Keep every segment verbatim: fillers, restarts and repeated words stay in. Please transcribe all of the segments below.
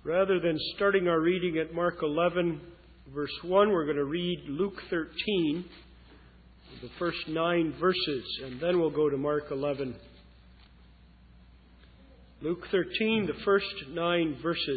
Rather than starting our reading at Mark eleven, verse one, we're going to read Luke thirteen, the first nine verses, and then we'll go to Mark eleven. Luke thirteen, the first nine verses.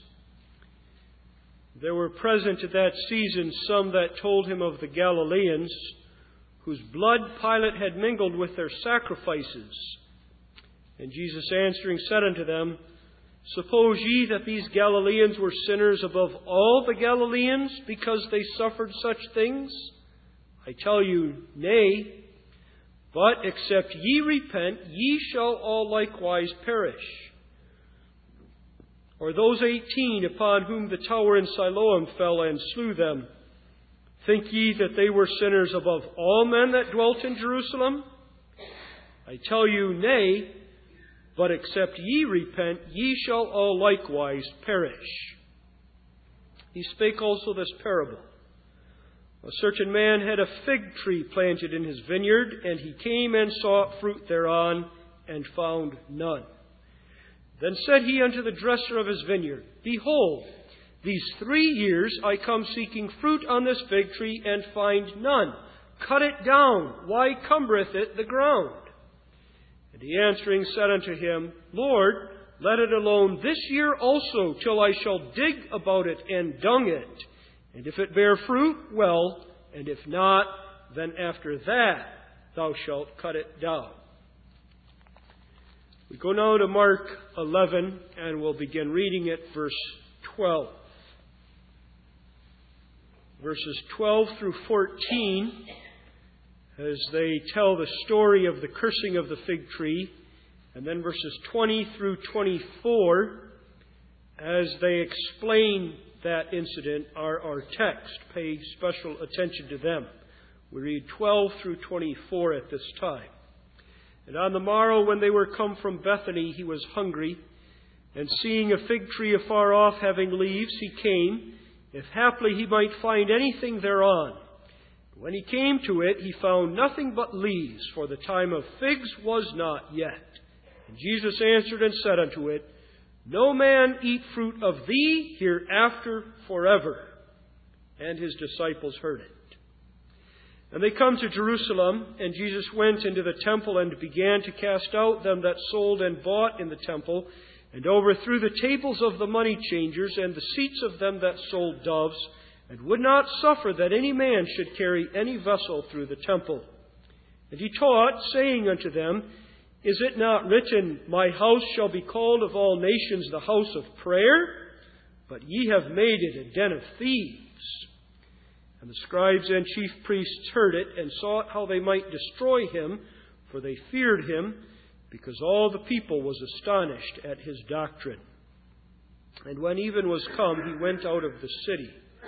There were present at that season some that told him of the Galileans, whose blood Pilate had mingled with their sacrifices. And Jesus answering said unto them, Suppose ye that these Galileans were sinners above all the Galileans, because they suffered such things? I tell you, nay. But except ye repent, ye shall all likewise perish. Or those eighteen upon whom the tower in Siloam fell and slew them, think ye that they were sinners above all men that dwelt in Jerusalem? I tell you, nay. But except ye repent, ye shall all likewise perish. He spake also this parable. A certain man had a fig tree planted in his vineyard, and he came and sought fruit thereon, and found none. Then said he unto the dresser of his vineyard, Behold, these three years I come seeking fruit on this fig tree, and find none. Cut it down. Why cumbereth it the ground? And he answering said unto him, Lord, let it alone this year also, till I shall dig about it and dung it. And if it bear fruit, well, and if not, then after that thou shalt cut it down. We go now to Mark eleven, and we'll begin reading at verse twelve. Verses twelve through fourteen, as they tell the story of the cursing of the fig tree, and then verses twenty through twenty-four, as they explain that incident, are our text. Pay special attention to them. We read twelve through twenty-four at this time. And on the morrow, when they were come from Bethany, he was hungry, and seeing a fig tree afar off having leaves, he came, if haply he might find anything thereon. When he came to it, he found nothing but leaves, for the time of figs was not yet. And Jesus answered and said unto it, No man eat fruit of thee hereafter forever. And his disciples heard it. And they come to Jerusalem, and Jesus went into the temple and began to cast out them that sold and bought in the temple, and overthrew the tables of the money changers and the seats of them that sold doves, and would not suffer that any man should carry any vessel through the temple. And he taught, saying unto them, Is it not written, My house shall be called of all nations the house of prayer? But ye have made it a den of thieves. And the scribes and chief priests heard it, and sought how they might destroy him, for they feared him, because all the people was astonished at his doctrine. And when even was come, he went out of the city.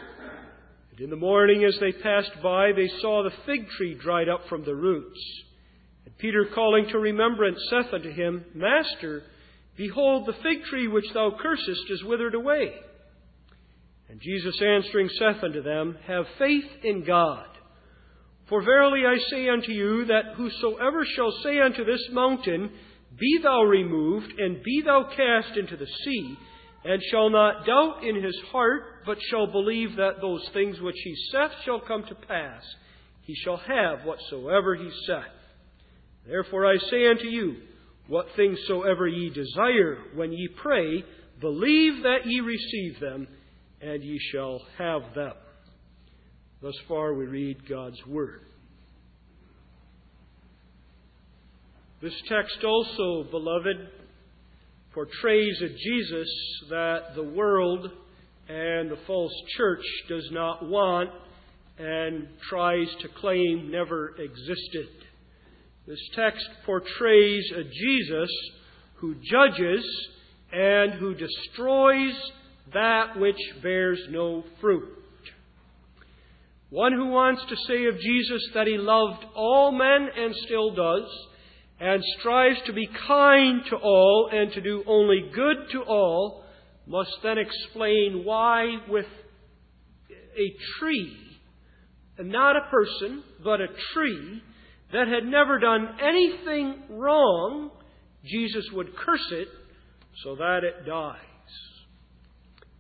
And in the morning, as they passed by, they saw the fig tree dried up from the roots. And Peter, calling to remembrance, saith unto him, Master, behold, the fig tree which thou cursest is withered away. And Jesus answering saith unto them, Have faith in God. For verily I say unto you, that whosoever shall say unto this mountain, Be thou removed, and be thou cast into the sea, and shall not doubt in his heart, but shall believe that those things which he saith shall come to pass, he shall have whatsoever he saith. Therefore I say unto you, what things soever ye desire when ye pray, believe that ye receive them, and ye shall have them. Thus far we read God's Word. This text also, beloved, portrays a Jesus that the world and the false church does not want and tries to claim never existed. This text portrays a Jesus who judges and who destroys that which bears no fruit. One who wants to say of Jesus that he loved all men and still does, and strives to be kind to all and to do only good to all, must then explain why with a tree, and not a person, but a tree, that had never done anything wrong, Jesus would curse it so that it dies.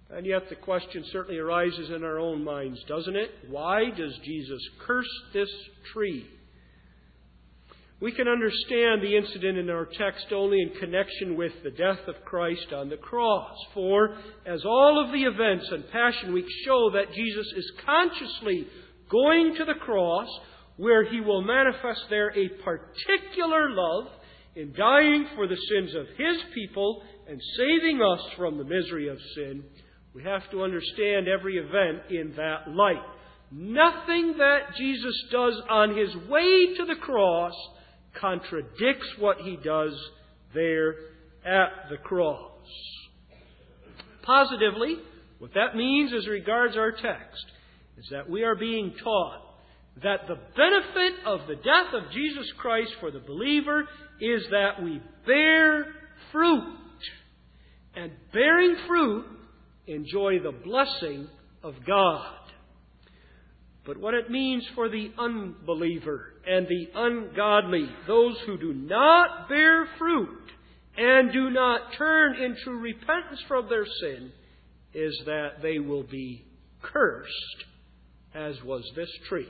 And yet the question certainly arises in our own minds, doesn't it? Why does Jesus curse this tree? We can understand the incident in our text only in connection with the death of Christ on the cross. For, as all of the events and Passion Week show that Jesus is consciously going to the cross, where He will manifest there a particular love in dying for the sins of His people and saving us from the misery of sin, we have to understand every event in that light. Nothing that Jesus does on His way to the cross contradicts what He does there at the cross. Positively, what that means as regards our text is that we are being taught that the benefit of the death of Jesus Christ for the believer is that we bear fruit. And bearing fruit, enjoy the blessing of God. But what it means for the unbeliever and the ungodly, those who do not bear fruit and do not turn into repentance from their sin, is that they will be cursed, as was this tree.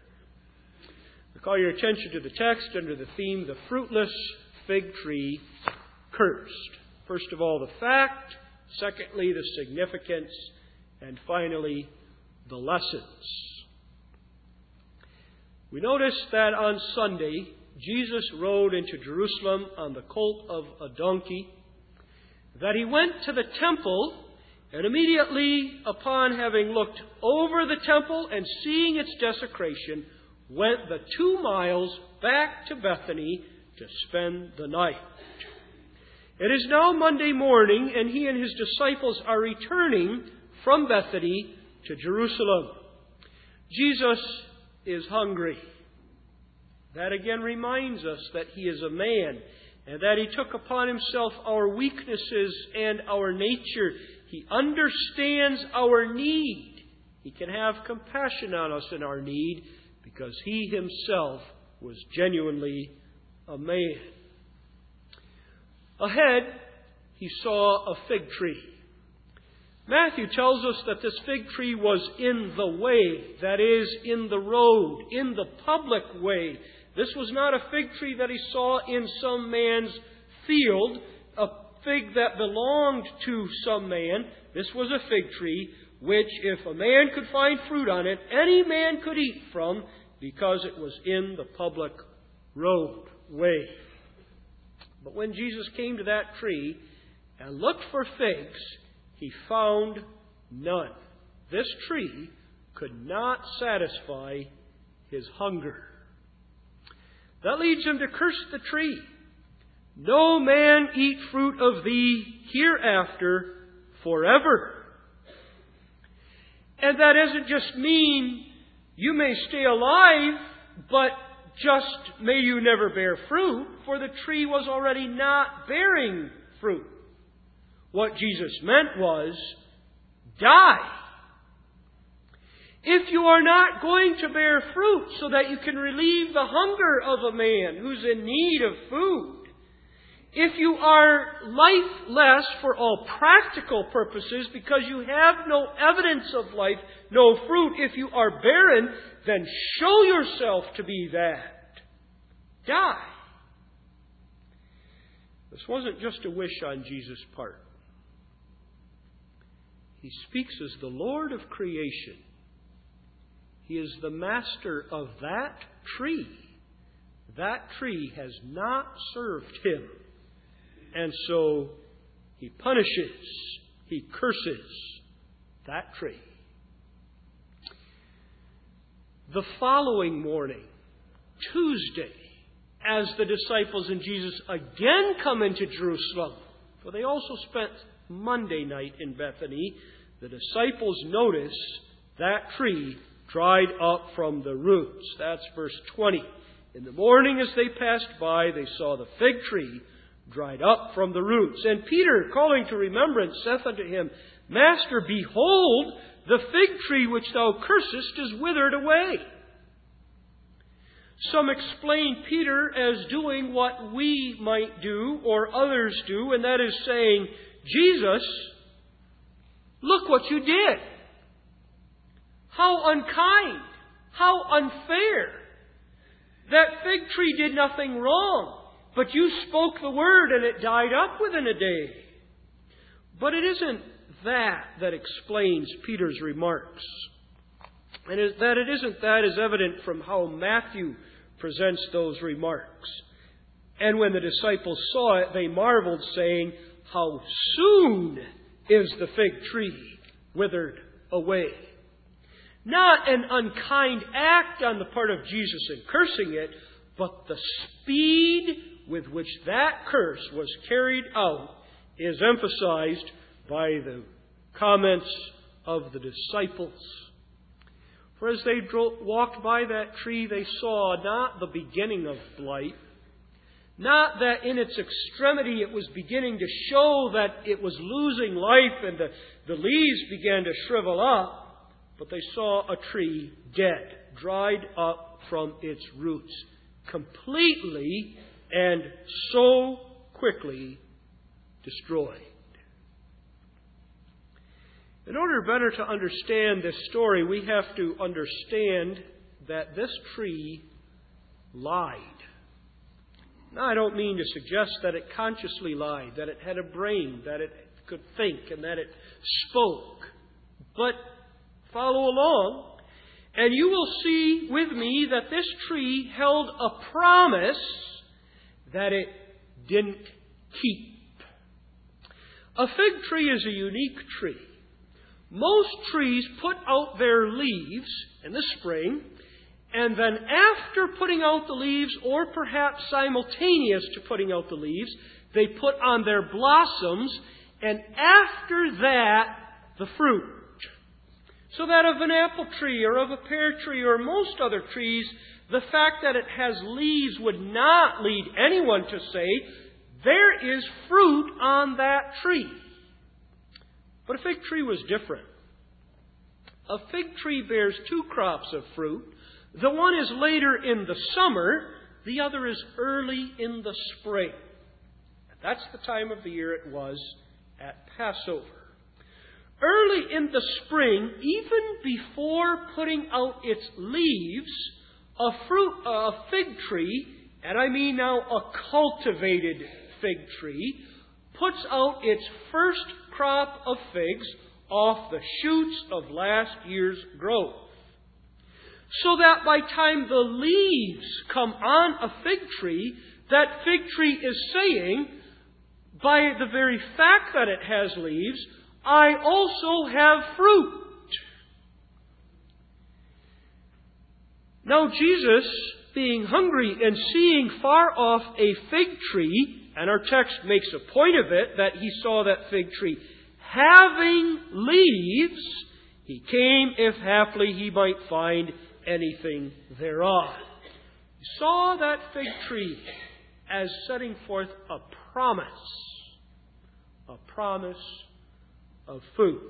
I call your attention to the text under the theme, the fruitless fig tree cursed. First of all, the fact. Secondly, the significance. And finally, the lessons. We notice that on Sunday, Jesus rode into Jerusalem on the colt of a donkey, that He went to the temple, and immediately upon having looked over the temple and seeing its desecration, went the two miles back to Bethany to spend the night. It is now Monday morning, and He and His disciples are returning from Bethany to Jerusalem. Jesus is hungry. That again reminds us that He is a man, and that He took upon Himself our weaknesses and our nature. He understands our need. He can have compassion on us in our need, because He Himself was genuinely a man. Ahead, He saw a fig tree. Matthew tells us that this fig tree was in the way, that is, in the road, in the public way. This was not a fig tree that He saw in some man's field, a fig that belonged to some man. This was a fig tree which, if a man could find fruit on it, any man could eat from, because it was in the public roadway. But when Jesus came to that tree and looked for figs, He found none. This tree could not satisfy His hunger. That leads Him to curse the tree. No man eat fruit of thee hereafter forever. And that doesn't just mean you may stay alive, but just may you never bear fruit, for the tree was already not bearing fruit. What Jesus meant was, die. If you are not going to bear fruit so that you can relieve the hunger of a man who's in need of food, if you are lifeless for all practical purposes because you have no evidence of life, no fruit, if you are barren, then show yourself to be that. Die. This wasn't just a wish on Jesus' part. He speaks as the Lord of creation. He is the master of that tree. That tree has not served Him. And so He punishes, He curses that tree. The following morning, Tuesday, as the disciples and Jesus again come into Jerusalem, for they also spent Monday night in Bethany, the disciples notice that tree dried up from the roots. That's verse twenty. In the morning as they passed by, they saw the fig tree dried up from the roots. And Peter, calling to remembrance, saith unto Him, Master, behold, the fig tree which thou cursest is withered away. Some explain Peter as doing what we might do or others do, and that is saying, Jesus, Look what you did. How unkind. How unfair. That fig tree did nothing wrong, but you spoke the word and it died up within a day. But it isn't that that explains Peter's remarks. And that it isn't that is evident from how Matthew presents those remarks. And when the disciples saw it, they marveled, saying, "How soon is the fig tree withered away?" Not an unkind act on the part of Jesus in cursing it, but the speed with which that curse was carried out is emphasized by the comments of the disciples. For as they dro- walked by that tree, they saw not the beginning of blight, not that in its extremity it was beginning to show that it was losing life and the, the leaves began to shrivel up, but they saw a tree dead, dried up from its roots, completely and so quickly destroyed. In order better to understand this story, we have to understand that this tree lied. Now, I don't mean to suggest that it consciously lied, that it had a brain, that it could think, and that it spoke. But follow along, and you will see with me that this tree held a promise that it didn't keep. A fig tree is a unique tree. Most trees put out their leaves in the spring, and then after putting out the leaves, or perhaps simultaneous to putting out the leaves, they put on their blossoms, and after that, the fruit. So that of an apple tree or of a pear tree or most other trees, the fact that it has leaves would not lead anyone to say, there is fruit on that tree. But a fig tree was different. A fig tree bears two crops of fruit. The one is later in the summer, the other is early in the spring. That's the time of the year it was at Passover. Early in the spring, even before putting out its leaves, a fruit, a fig tree, and I mean now a cultivated fig tree, puts out its first crop of figs off the shoots of last year's growth. So that by time the leaves come on a fig tree, that fig tree is saying, by the very fact that it has leaves, I also have fruit. Now Jesus, being hungry and seeing far off a fig tree, and our text makes a point of it that he saw that fig tree having leaves, he came if haply he might find anything thereof. He saw that fig tree as setting forth a promise, a promise of food.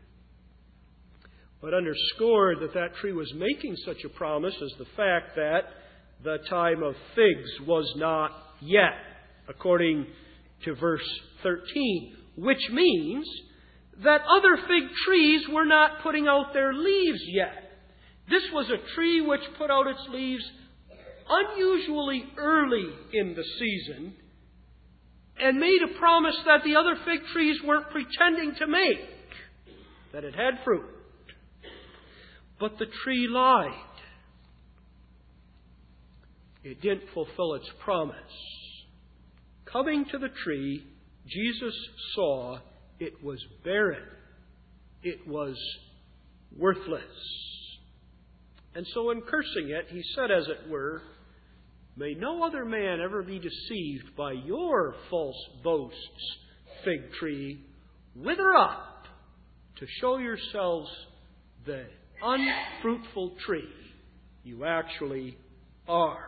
What underscored that that tree was making such a promise is the fact that the time of figs was not yet, according to verse thirteen, which means that other fig trees were not putting out their leaves yet. This was a tree which put out its leaves unusually early in the season and made a promise that the other fig trees weren't pretending to make, that it had fruit. But the tree lied. It didn't fulfill its promise. Coming to the tree, Jesus saw it was barren. It was worthless. And so in cursing it, he said, as it were, may no other man ever be deceived by your false boasts, fig tree. Wither up to show yourselves the unfruitful tree you actually are.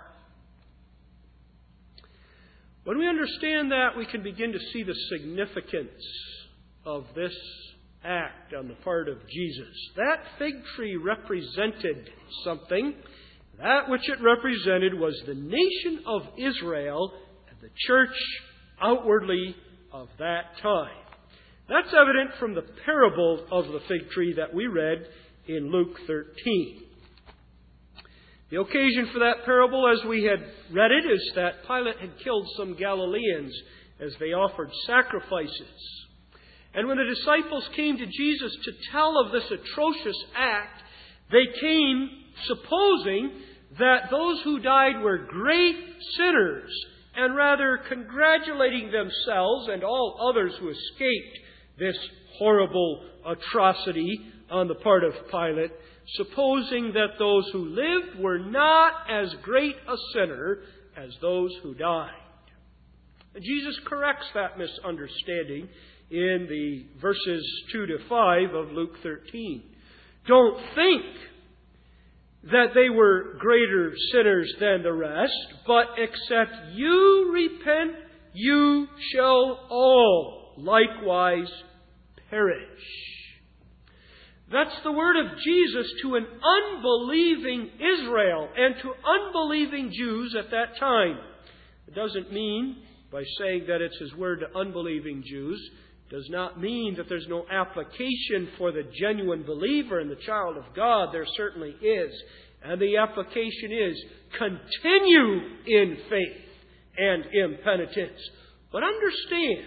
When we understand that, we can begin to see the significance of this act on the part of Jesus. That fig tree represented something. That which it represented was the nation of Israel and the church outwardly of that time. That's evident from the parable of the fig tree that we read in Luke thirteen. The occasion for that parable, as we had read it, is that Pilate had killed some Galileans as they offered sacrifices. And when the disciples came to Jesus to tell of this atrocious act, they came supposing that those who died were great sinners, and rather congratulating themselves and all others who escaped this horrible atrocity on the part of Pilate, supposing that those who lived were not as great a sinner as those who died. And Jesus corrects that misunderstanding in the verses two to five of Luke thirteen. Don't think that they were greater sinners than the rest, but except you repent, you shall all likewise perish. That's the word of Jesus to an unbelieving Israel and to unbelieving Jews at that time. It doesn't mean, by saying that it's His word to unbelieving Jews, does not mean that there's no application for the genuine believer and the child of God. There certainly is. And the application is, continue in faith and in penitence. But understand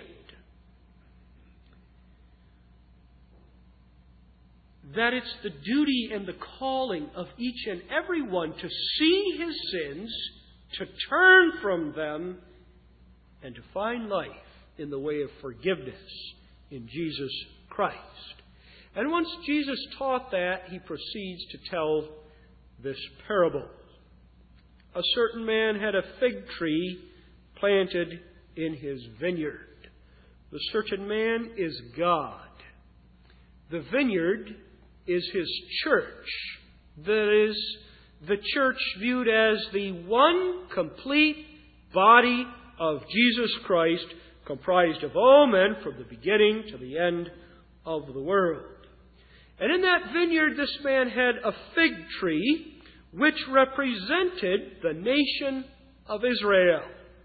that it's the duty and the calling of each and every one to see his sins, to turn from them, and to find life in the way of forgiveness in Jesus Christ. And once Jesus taught that, He proceeds to tell this parable. A certain man had a fig tree planted in his vineyard. The certain man is God. The vineyard is His church. That is, the church viewed as the one complete body of Jesus Christ, comprised of all men from the beginning to the end of the world. And in that vineyard this man had a fig tree which represented the nation of Israel.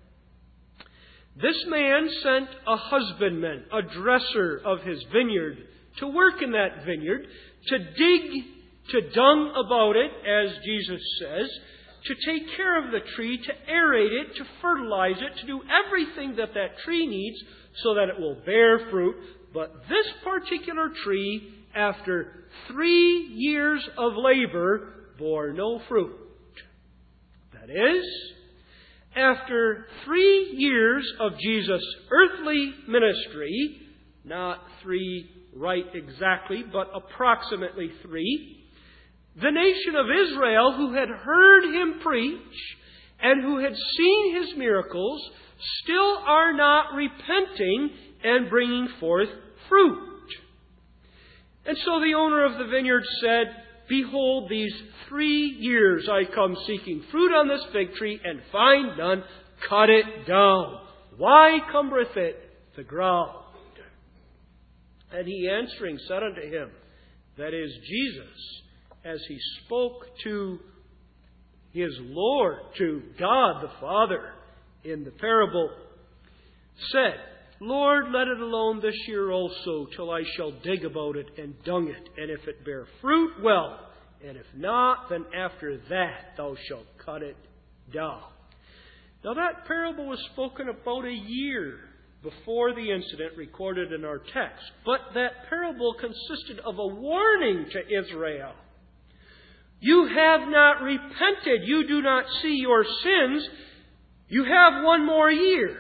This man sent a husbandman, a dresser of his vineyard, to work in that vineyard, to dig, to dung about it, as Jesus says, to take care of the tree, to aerate it, to fertilize it, to do everything that that tree needs so that it will bear fruit. But this particular tree, after three years of labor, bore no fruit. That is, after three years of Jesus' earthly ministry, not three right exactly, but approximately three, the nation of Israel, who had heard Him preach and who had seen His miracles, still are not repenting and bringing forth fruit. And so the owner of the vineyard said, "Behold, these three years I come seeking fruit on this fig tree, and find none. Cut it down. Why cumbereth it the ground?" And He answering said unto him, that is Jesus, as He spoke to His Lord, to God the Father in the parable, said, "Lord, let it alone this year also, till I shall dig about it and dung it. And if it bear fruit, well. And if not, then after that thou shalt cut it down." Now that parable was spoken about a year before the incident recorded in our text. But that parable consisted of a warning to Israel. You have not repented. You do not see your sins. You have one more year.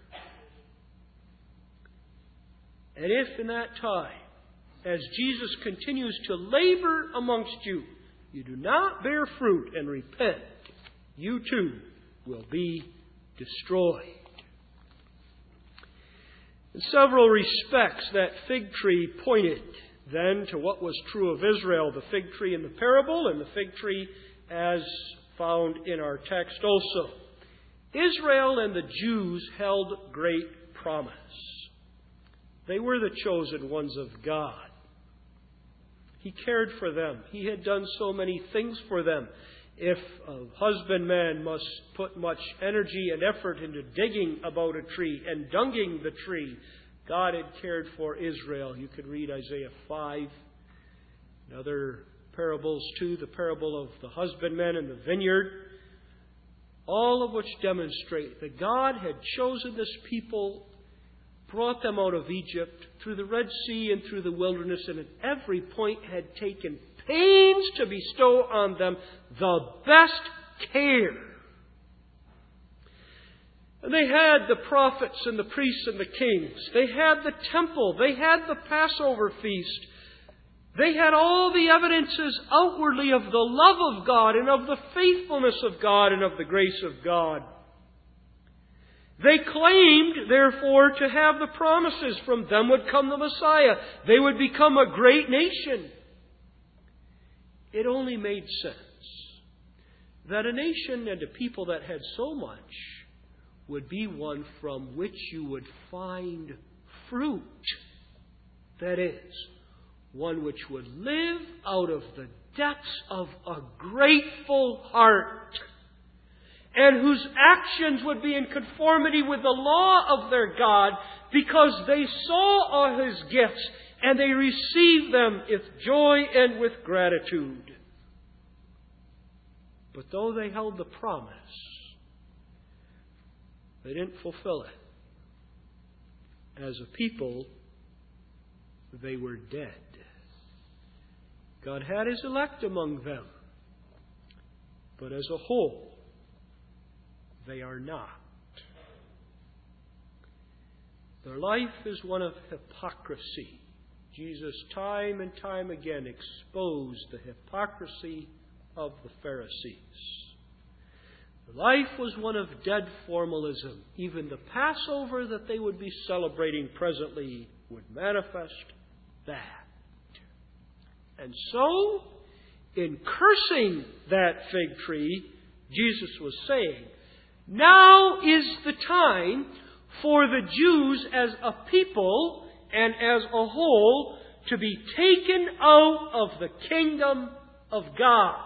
And if in that time, as Jesus continues to labor amongst you, you do not bear fruit and repent, you too will be destroyed. In several respects, that fig tree pointed then to what was true of Israel, the fig tree in the parable and the fig tree as found in our text also. Israel and the Jews held great promise. They were the chosen ones of God. He cared for them. He had done so many things for them. If a husbandman must put much energy and effort into digging about a tree and dunging the tree, God had cared for Israel. You could read Isaiah five and other parables too, the parable of the husbandman and the vineyard, all of which demonstrate that God had chosen this people, brought them out of Egypt through the Red Sea and through the wilderness, and at every point had taken pains to bestow on them the best care. And they had the prophets and the priests and the kings. They had the temple. They had the Passover feast. They had all the evidences outwardly of the love of God and of the faithfulness of God and of the grace of God. They claimed, therefore, to have the promises. From them would come the Messiah. They would become a great nation. It only made sense that a nation and a people that had so much would be one from which you would find fruit. That is, one which would live out of the depths of a grateful heart, and whose actions would be in conformity with the law of their God, because they saw all His gifts and they received them with joy and with gratitude. But though they held the promise, they didn't fulfill it. As a people, they were dead. God had His elect among them, but as a whole, they are not. Their life is one of hypocrisy. Jesus time and time again exposed the hypocrisy of the Pharisees. Their life was one of dead formalism. Even the Passover that they would be celebrating presently would manifest that. And so, in cursing that fig tree, Jesus was saying, now is the time for the Jews as a people and as a whole to be taken out of the kingdom of God.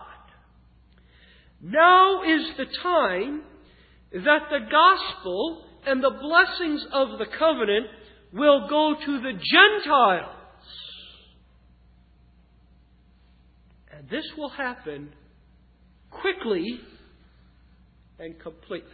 Now is the time that the gospel and the blessings of the covenant will go to the Gentiles. And this will happen quickly and completely.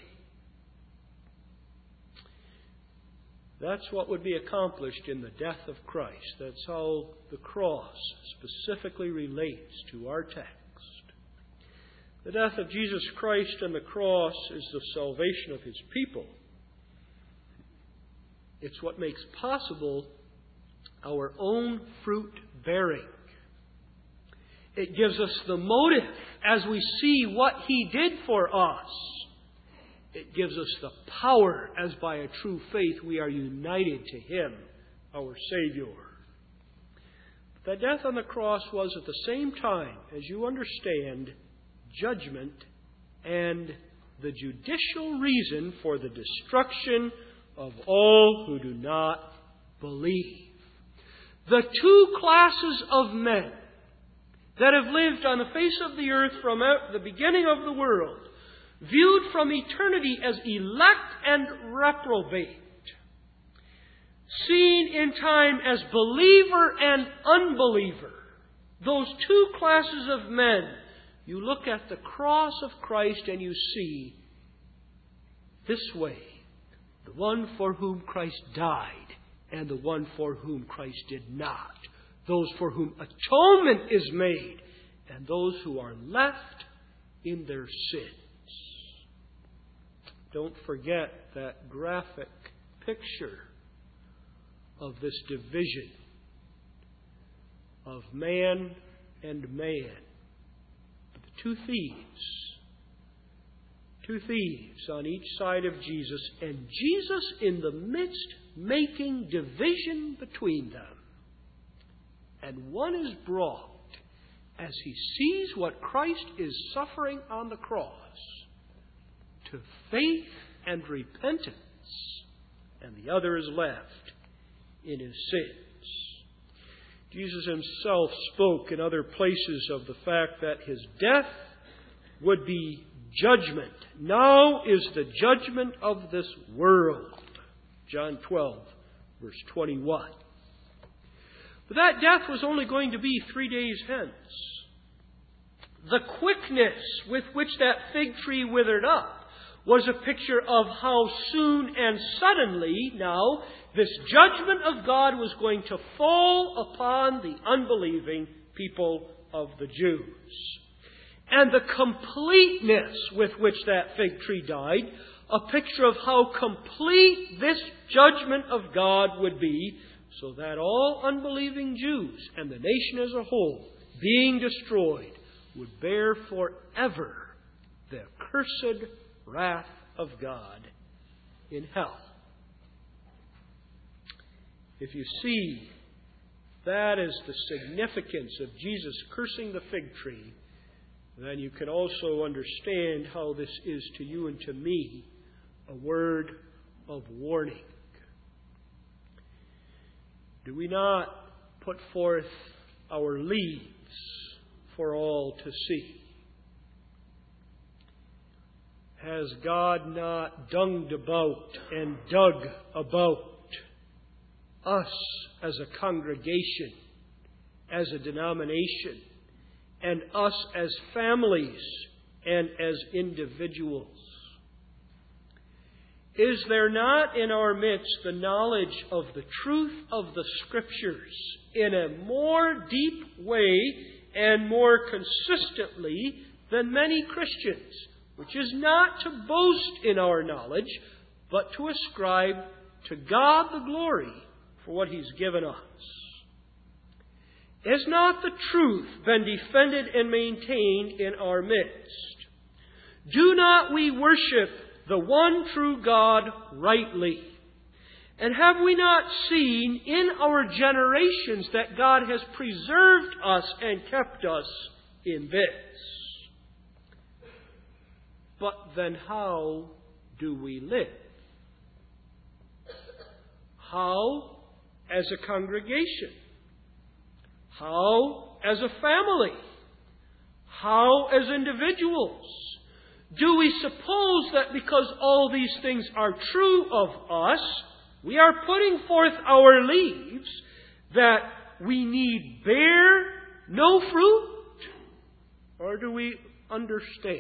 That's what would be accomplished in the death of Christ. That's how the cross specifically relates to our text. The death of Jesus Christ on the cross is the salvation of His people. It's what makes possible our own fruit bearing. It gives us the motive as we see what He did for us. It gives us the power as by a true faith we are united to Him, our Savior. The death on the cross was at the same time, as you understand, judgment and the judicial reason for the destruction of all who do not believe. The two classes of men that have lived on the face of the earth from the beginning of the world, viewed from eternity as elect and reprobate, seen in time as believer and unbeliever, those two classes of men, you look at the cross of Christ and you see this way: the one for whom Christ died and the one for whom Christ did not. Those for whom atonement is made and those who are left in their sins. Don't forget that graphic picture of this division of man and man. The two thieves. Two thieves on each side of Jesus, and Jesus in the midst making division between them. And one is brought, as he sees what Christ is suffering on the cross, to faith and repentance, and the other is left in his sins. Jesus himself spoke in other places of the fact that his death would be judgment. Now is the judgment of this world. John twelve, verse twenty-one. But that death was only going to be three days hence. The quickness with which that fig tree withered up was a picture of how soon and suddenly now this judgment of God was going to fall upon the unbelieving people of the Jews. And the completeness with which that fig tree died, a picture of how complete this judgment of God would be, so that all unbelieving Jews and the nation as a whole, being destroyed, would bear forever the cursed wrath of God in hell. If you see that is the significance of Jesus cursing the fig tree, then you can also understand how this is to you and to me a word of warning. Do we not put forth our leaves for all to see? Has God not dunged about and dug about us as a congregation, as a denomination, and us as families and as individuals? Is there not in our midst the knowledge of the truth of the Scriptures in a more deep way and more consistently than many Christians, which is not to boast in our knowledge, but to ascribe to God the glory for what He's given us? Has not the truth been defended and maintained in our midst? Do not we worship the one true God rightly? And have we not seen in our generations that God has preserved us and kept us in this? But then how do we live? How as a congregation? How as a family? How as individuals? Do we suppose that because all these things are true of us, we are putting forth our leaves, that we need bear no fruit? Or do we understand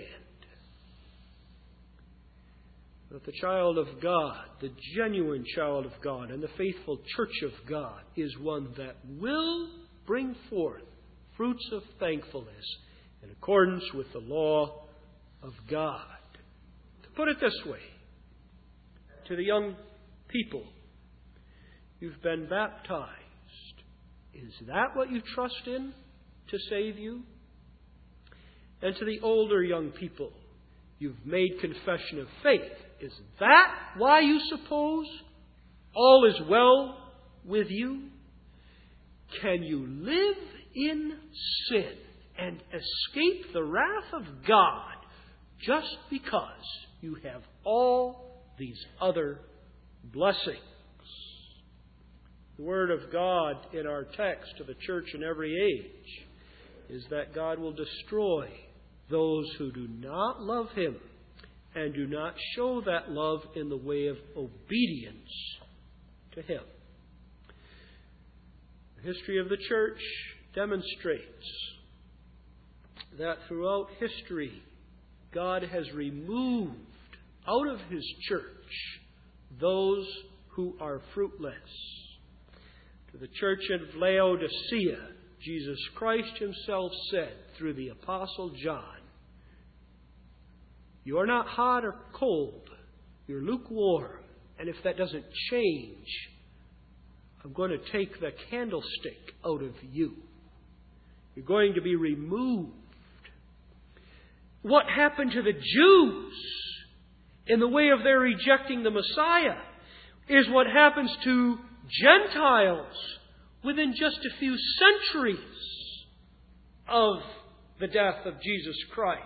that the child of God, the genuine child of God, and the faithful church of God is one that will bring forth fruits of thankfulness in accordance with the law of God? To put it this way, to the young people, you've been baptized. Is that what you trust in to save you? And to the older young people, you've made confession of faith. Is that why you suppose all is well with you? Can you live in sin and escape the wrath of God just because you have all these other blessings? The Word of God in our text to the church in every age is that God will destroy those who do not love Him and do not show that love in the way of obedience to Him. The history of the church demonstrates that throughout history, God has removed out of His church those who are fruitless. To the church of Laodicea, Jesus Christ Himself said through the Apostle John, "You are not hot or cold, you're lukewarm. And if that doesn't change, I'm going to take the candlestick out of you. You're going to be removed." What happened to the Jews in the way of their rejecting the Messiah is what happens to Gentiles within just a few centuries of the death of Jesus Christ.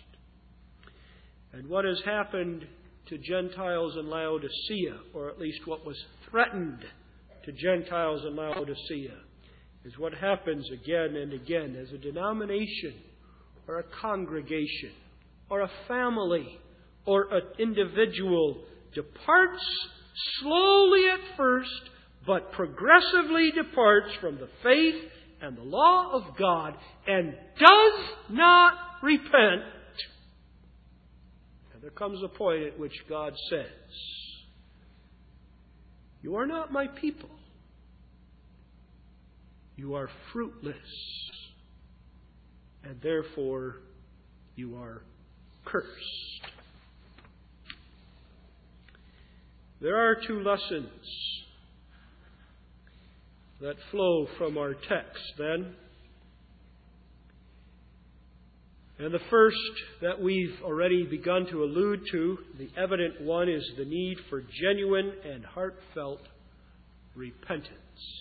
And what has happened to Gentiles in Laodicea, or at least what was threatened to Gentiles in Laodicea, is what happens again and again as a denomination or a congregation or a family or an individual departs slowly at first, but progressively departs from the faith and the law of God and does not repent, and there comes a point at which God says, "You are not my people. You are fruitless, and therefore you are cursed." There are two lessons that flow from our text then. And the first that we've already begun to allude to, the evident one, is the need for genuine and heartfelt repentance.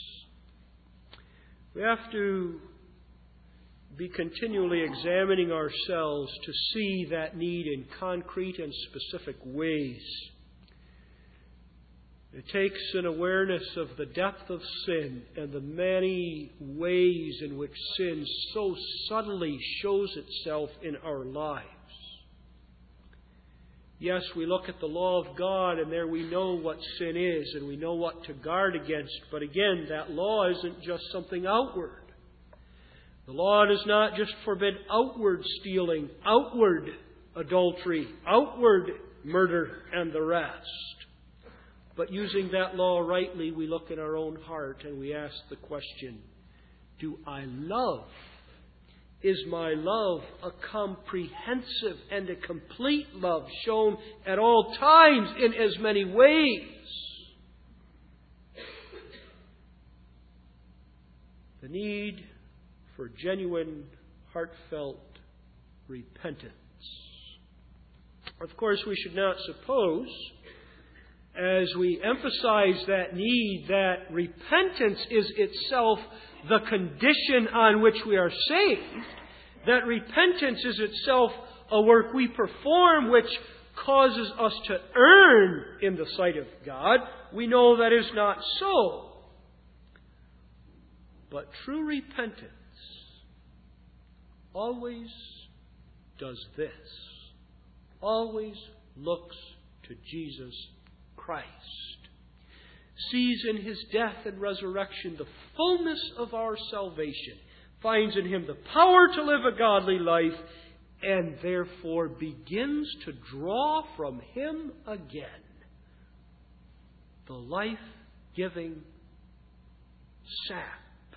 We have to be continually examining ourselves to see that need in concrete and specific ways. It takes an awareness of the depth of sin and the many ways in which sin so subtly shows itself in our lives. Yes, we look at the law of God, and there we know what sin is and we know what to guard against. But again, that law isn't just something outward. The law does not just forbid outward stealing, outward adultery, outward murder, and the rest. But using that law rightly, we look in our own heart and we ask the question, do I love? Is my love a comprehensive and a complete love shown at all times in as many ways? The need for genuine, heartfelt repentance. Of course, we should not suppose, as we emphasize that need, that repentance is itself the condition on which we are saved, that repentance is itself a work we perform which causes us to earn in the sight of God. We know that is not so. But true repentance always does this, always looks to Jesus Christ, sees in His death and resurrection the fullness of our salvation, finds in Him the power to live a godly life, and therefore begins to draw from Him again the life-giving sap,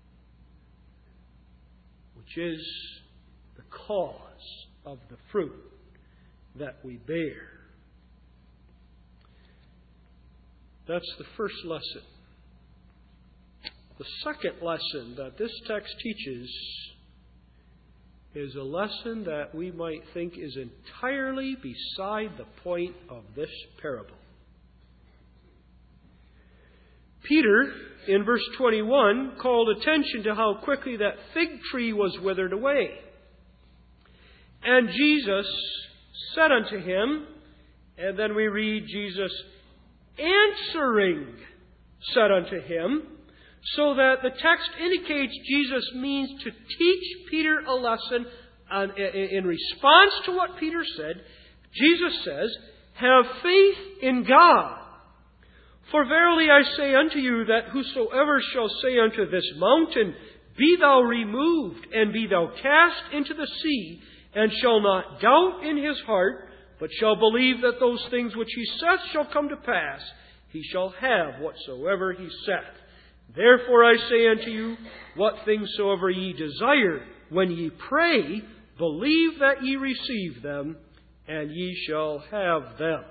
which is the cause of the fruit that we bear. That's the first lesson. The second lesson that this text teaches is a lesson that we might think is entirely beside the point of this parable. Peter, in verse twenty-one, called attention to how quickly that fig tree was withered away. And Jesus said unto him, and then we read Jesus answering said unto him, so that the text indicates Jesus means to teach Peter a lesson in response to what Peter said. Jesus says, "Have faith in God. For verily I say unto you that whosoever shall say unto this mountain, Be thou removed, and be thou cast into the sea, and shall not doubt in his heart, but shall believe that those things which he saith shall come to pass, he shall have whatsoever he saith. Therefore I say unto you, what things soever ye desire, when ye pray, believe that ye receive them, and ye shall have them."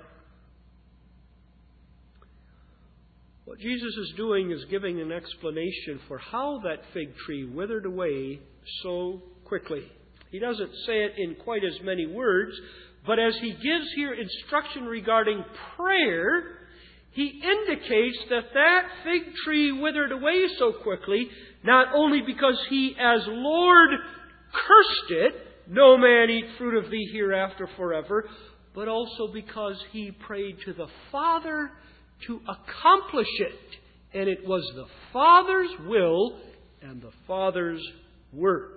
What Jesus is doing is giving an explanation for how that fig tree withered away so quickly. He doesn't say it in quite as many words, but as he gives here instruction regarding prayer, he indicates that that fig tree withered away so quickly, not only because he as Lord cursed it, "No man eat fruit of thee hereafter forever," but also because he prayed to the Father to accomplish it. And it was the Father's will and the Father's work.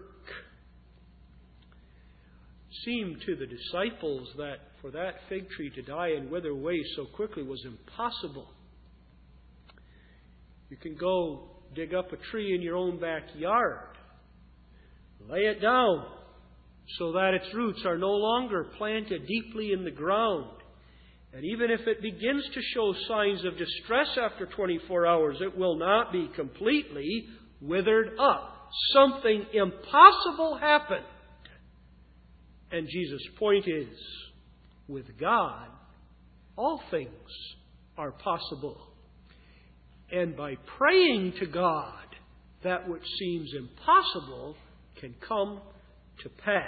It seemed to the disciples that for that fig tree to die and wither away so quickly was impossible. You can go dig up a tree in your own backyard. Lay it down so that its roots are no longer planted deeply in the ground. And even if it begins to show signs of distress after twenty-four hours, it will not be completely withered up. Something impossible happened. And Jesus' point is, with God, all things are possible. And by praying to God, that which seems impossible can come to pass.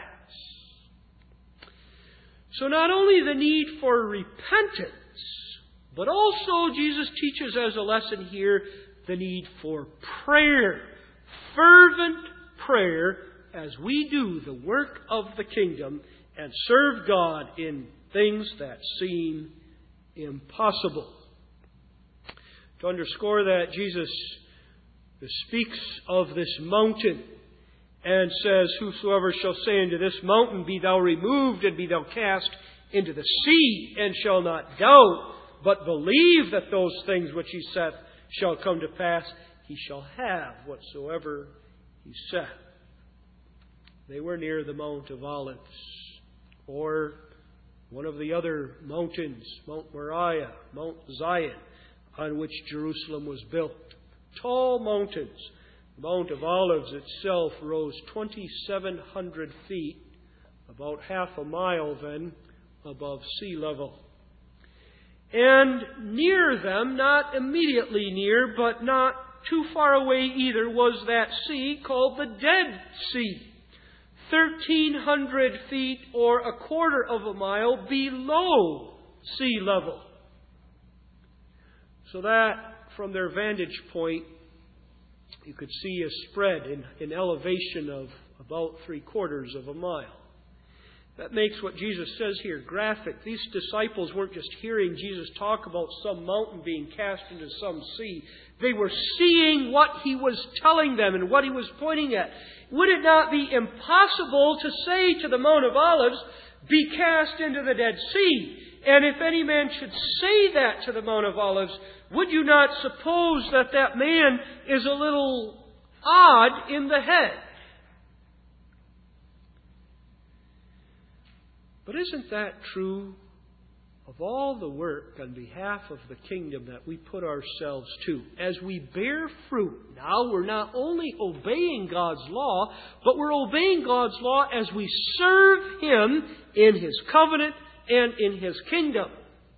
So not only the need for repentance, but also Jesus teaches as a lesson here the need for prayer. Fervent prayer as we do the work of the kingdom and serve God in things that seem impossible. To underscore that, Jesus speaks of this mountain and says, "Whosoever shall say unto this mountain, Be thou removed, and be thou cast into the sea, and shall not doubt, but believe that those things which he saith shall come to pass, he shall have whatsoever he saith." They were near the Mount of Olives, or one of the other mountains, Mount Moriah, Mount Zion, on which Jerusalem was built. Tall mountains. The Mount of Olives itself rose twenty-seven hundred feet, about half a mile then, above sea level. And near them, not immediately near, but not too far away either, was that sea called the Dead Sea. thirteen hundred feet or a quarter of a mile below sea level. So that, from their vantage point, you could see a spread in, in elevation of about three quarters of a mile. That makes what Jesus says here graphic. These disciples weren't just hearing Jesus talk about some mountain being cast into some sea. They were seeing what he was telling them and what he was pointing at. Would it not be impossible to say to the Mount of Olives, Be cast into the Dead Sea? And if any man should say that to the Mount of Olives, would you not suppose that that man is a little odd in the head? But isn't that true of all the work on behalf of the kingdom that we put ourselves to? As we bear fruit, now we're not only obeying God's law, but we're obeying God's law as we serve Him in His covenant and in His kingdom.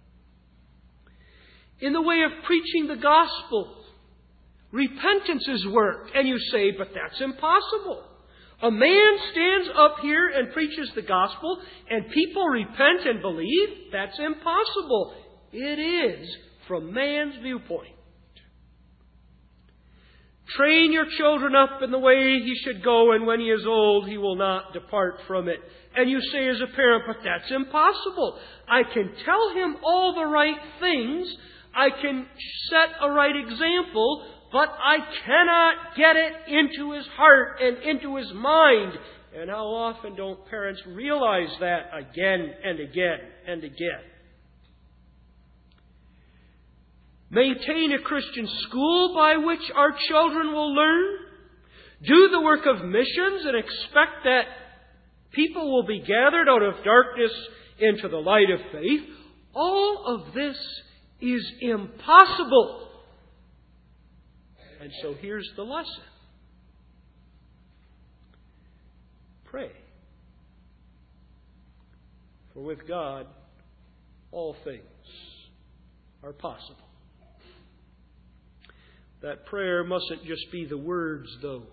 In the way of preaching the gospel, repentance is work. And you say, but that's impossible. A man stands up here and preaches the gospel, and people repent and believe? That's impossible. It is from man's viewpoint. Train your children up in the way he should go, and when he is old, he will not depart from it. And you say as a parent, but that's impossible. I can tell him all the right things. I can set a right example, but I cannot get it into his heart and into his mind. And how often don't parents realize that again and again and again? Maintain a Christian school by which our children will learn. Do the work of missions and expect that people will be gathered out of darkness into the light of faith. All of this is impossible. And so here's the lesson. Pray. For with God, all things are possible. That prayer mustn't just be the words, though.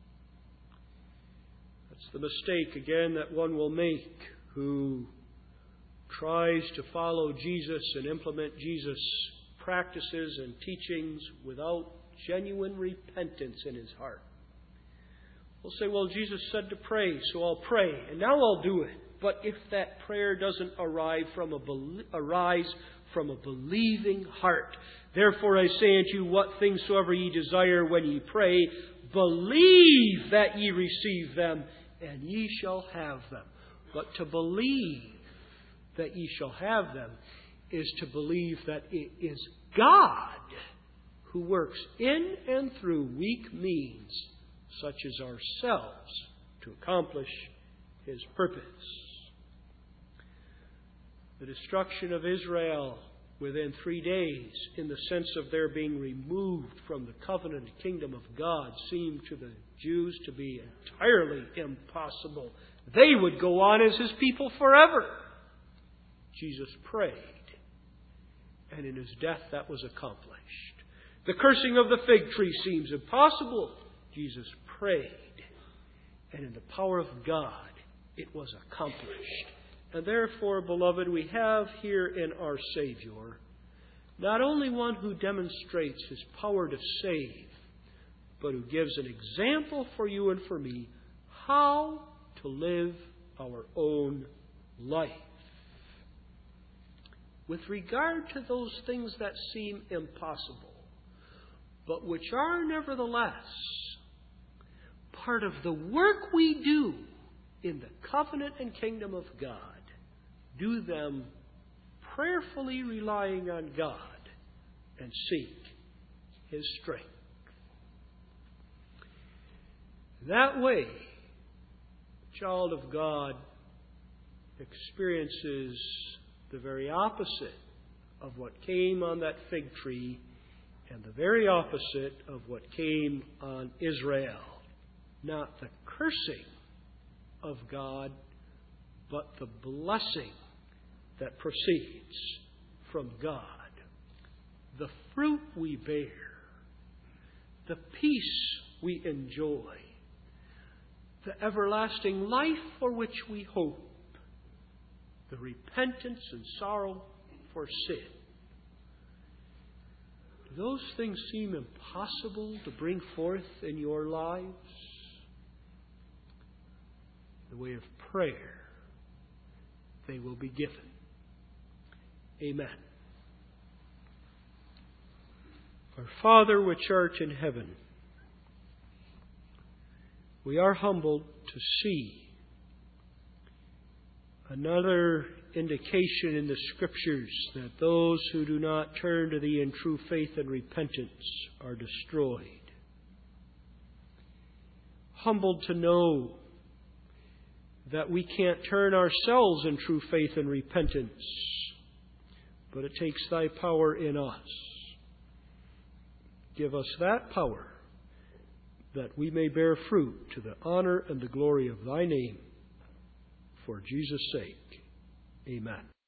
That's the mistake, again, that one will make who tries to follow Jesus and implement Jesus' practices and teachings without genuine repentance in his heart. We'll say, well, Jesus said to pray, so I'll pray, and now I'll do it. But if that prayer doesn't arrive from a be- arise from a believing heart, therefore I say unto you, what things soever ye desire when ye pray, believe that ye receive them, and ye shall have them. But to believe that ye shall have them is to believe that it is God who works in and through weak means, such as ourselves, to accomplish His purpose. The destruction of Israel within three days, in the sense of their being removed from the covenant kingdom of God, seemed to the Jews to be entirely impossible. They would go on as His people forever. Jesus prayed, and in His death that was accomplished. The cursing of the fig tree seems impossible. Jesus prayed, and in the power of God it was accomplished. And therefore, beloved, we have here in our Savior not only one who demonstrates His power to save, but who gives an example for you and for me how to live our own life. With regard to those things that seem impossible, but which are nevertheless part of the work we do in the covenant and kingdom of God, do them prayerfully relying on God and seek His strength. That way, the child of God experiences the very opposite of what came on that fig tree and the very opposite of what came on Israel. Not the cursing of God, but the blessing that proceeds from God. The fruit we bear, the peace we enjoy, the everlasting life for which we hope, the repentance and sorrow for sin. Do those things seem impossible to bring forth in your lives? In the way of prayer, they will be given. Amen. Our Father which art in heaven, we are humbled to see another indication in the Scriptures that those who do not turn to Thee in true faith and repentance are destroyed. Humbled to know that we can't turn ourselves in true faith and repentance, but it takes Thy power in us. Give us that power, that we may bear fruit to the honor and the glory of Thy name. For Jesus' sake, amen.